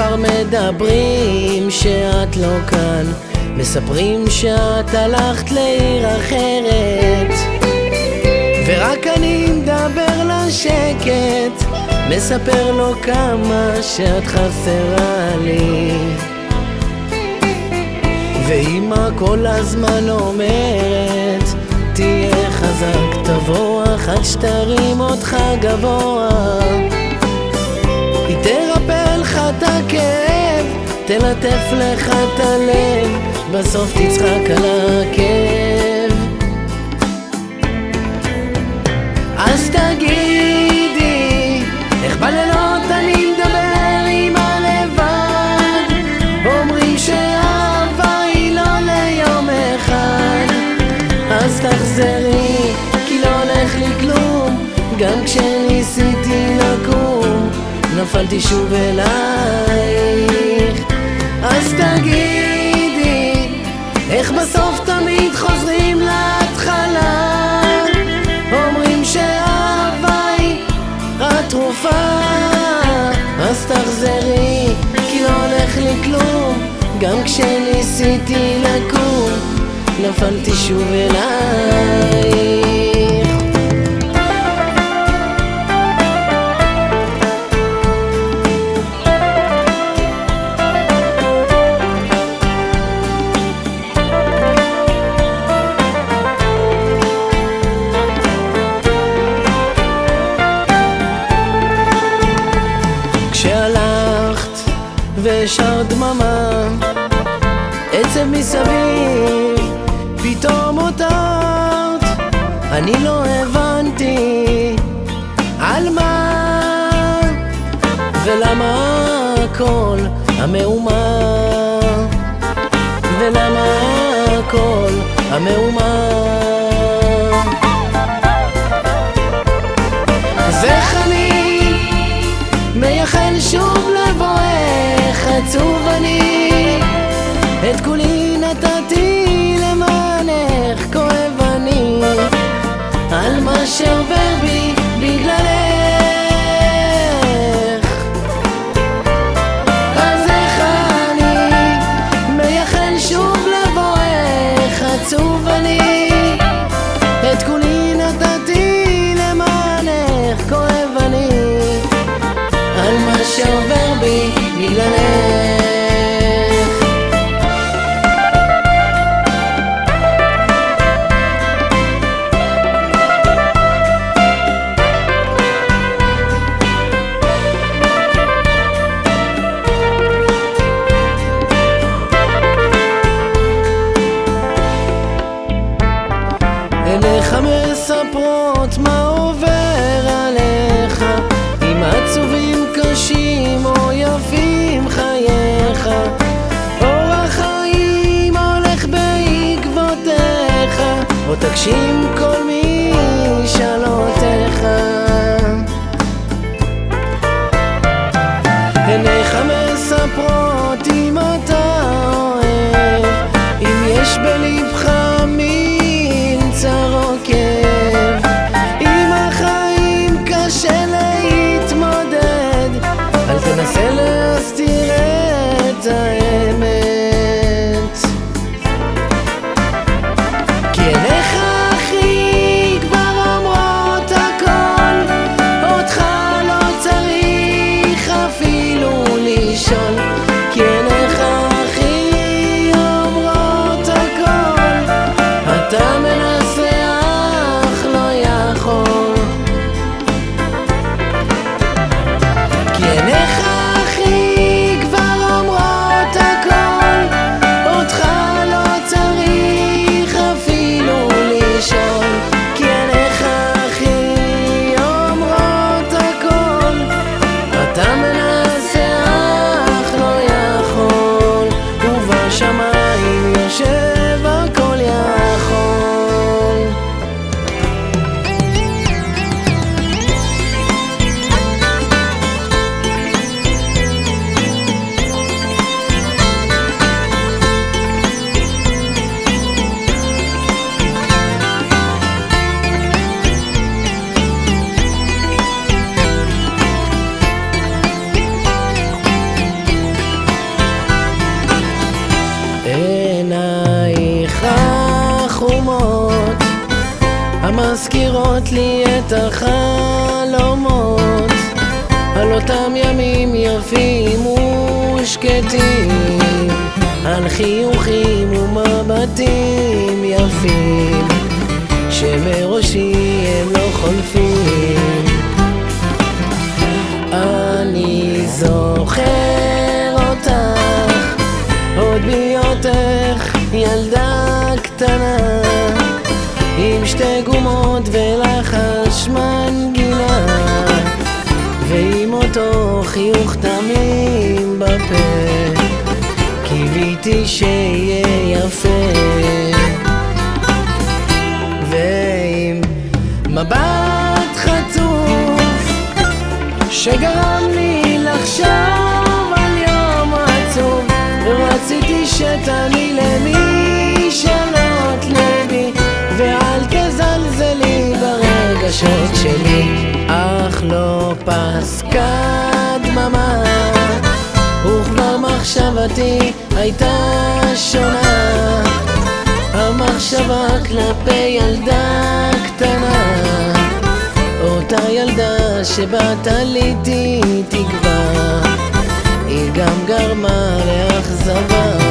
כבר מדברים שאת לא כאן, מספרים שאת הלכת לעיר אחרת, ורק אני מדבר לשקט, מספר לו כמה שאת חסרה לי. ואמא כל הזמן אומרת, תהיה חזק, תבוא אחת שתרים אותך גבוה, היא תרפא לך את הכאב, תלטף לך את הלב, בסוף תצחק על הכאב. אז תגידי, איך בלילות אני מדבר עם הלבד, אומרים שאהבה היא לא ליום אחד, אז תחזרי, כי לא הולך לי כלום, גם כשניסיתי לקום, נפלתי שוב אלייך. אז תגידי, איך בסוף תמיד חוזרים להתחלה, אומרים שאהבה היא התרופה, אז תחזרי, כי לא הולך לי כלום, גם כשניסיתי לקום, נפלתי שוב אלייך. כשהלכת והשאר דממה, עצב מסביב, פתאום אותרת, אני לא הבנתי על מה ולמה כל המהומה, ולמה כל המהומה. אז איך אני מייחל שוב לבואך, עצוב אני, את כולי נתתי למענך, כואב אני על מה שעובר בי בגללך. אז איך אני מייחל שוב לבואך, עצוב אני, את כולי נתתי למענך, כואב אני על מה שעובר בי בגללך. עיניך מספרות מה עובר עליך, אם עצובים קשים או יפים חייך, אור החיים הולך בעקבותיך, או תגשים כל משאלותיך. עיניך מספרות אם אתה אוהב, אם יש בלבך צר או כאב, עם החיים קשה להתמודד, אל תנסה להסתיר את האמת, כי עיניך אחי כבר אומרות הכל, אותך לא צריך אפילו לשאול, כי עיניך אחי אומרות הכל, אתה מנסה אך לא יכול. הזכרת לי את החלומות על אותם ימים יפים ושקטים, על חיוכים ומבטים יפים שמראשי הם לא חולפים. אני זוכר אותך עוד בהיותך ילדה קטנה, עם שתי גומות ולחש מנגינה, ועם אותו חיוך תמים בפה, קיוויתי שיהיה יפה. ועם מבט חטוף שגרם לי לחשוב על יום עצוב, רציתי שתעני למשאלות ליבי ואל תזלזלי ברגשות שלי. אך לא פסקה דממה וכבר מחשבתי הייתה שונה, המחשבה כלפי ילדה קטנה, אותה ילדה שבה תליתי תקווה, היא גם גרמה לאכזבה.